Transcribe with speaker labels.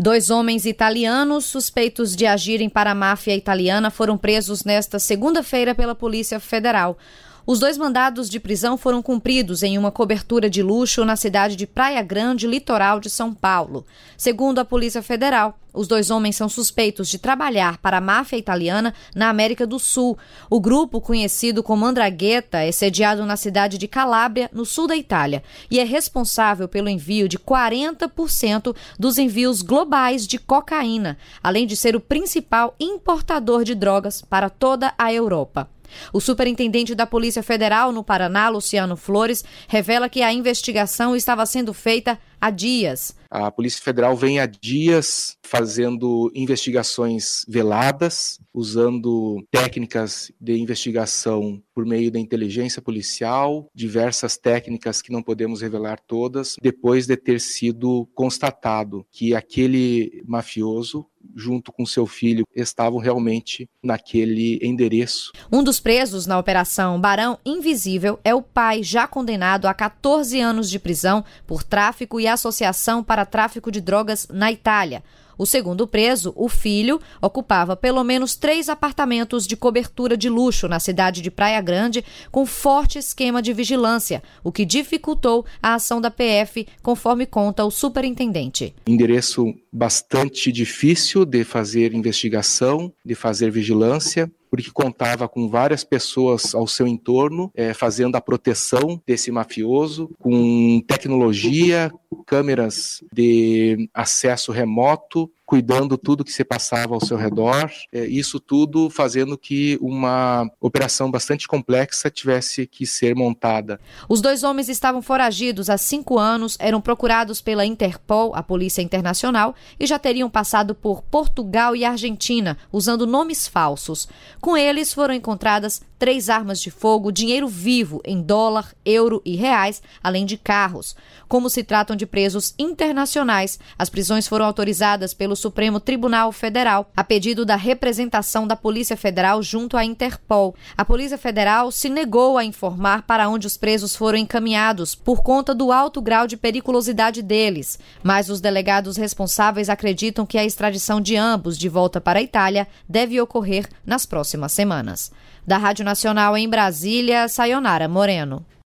Speaker 1: 2 homens italianos suspeitos de agirem para a máfia italiana foram presos nesta segunda-feira pela Polícia Federal. Os 2 mandados de prisão foram cumpridos em uma cobertura de luxo na cidade de Praia Grande, litoral de São Paulo. Segundo a Polícia Federal, os 2 homens são suspeitos de trabalhar para a máfia italiana na América do Sul. O grupo, conhecido como 'Ndrangheta, é sediado na cidade de Calábria, no sul da Itália, e é responsável pelo envio de 40% dos envios globais de cocaína, além de ser o principal importador de drogas para toda a Europa. O superintendente da Polícia Federal no Paraná, Luciano Flores, revela que a investigação estava sendo feita há dias.
Speaker 2: A Polícia Federal vem há dias fazendo investigações veladas, usando técnicas de investigação por meio da inteligência policial, diversas técnicas que não podemos revelar todas, depois de ter sido constatado que aquele mafioso, junto com seu filho, estavam realmente naquele endereço.
Speaker 1: Um dos presos na Operação Barão Invisível é o pai, já condenado a 14 anos de prisão por tráfico e associação para tráfico de drogas na Itália. O segundo preso, o filho, ocupava pelo menos 3 apartamentos de cobertura de luxo na cidade de Praia Grande, com forte esquema de vigilância, o que dificultou a ação da PF, conforme conta o superintendente.
Speaker 2: Endereço bastante difícil de fazer investigação, de fazer vigilância, porque contava com várias pessoas ao seu entorno, fazendo a proteção desse mafioso, com tecnologia, câmeras de acesso remoto, cuidando tudo que se passava ao seu redor, isso tudo fazendo que uma operação bastante complexa tivesse que ser montada.
Speaker 1: Os 2 homens estavam foragidos há 5 anos, eram procurados pela Interpol, a Polícia Internacional, e já teriam passado por Portugal e Argentina, usando nomes falsos. Com eles foram encontradas 3 armas de fogo, dinheiro vivo em dólar, euro e reais, além de carros. Como se tratam de presos internacionais, as prisões foram autorizadas pelo Supremo Tribunal Federal, a pedido da representação da Polícia Federal junto à Interpol. A Polícia Federal se negou a informar para onde os presos foram encaminhados, por conta do alto grau de periculosidade deles. Mas os delegados responsáveis acreditam que a extradição de ambos de volta para a Itália deve ocorrer nas próximas semanas. Da Rádio Nacional em Brasília, Sayonara Moreno.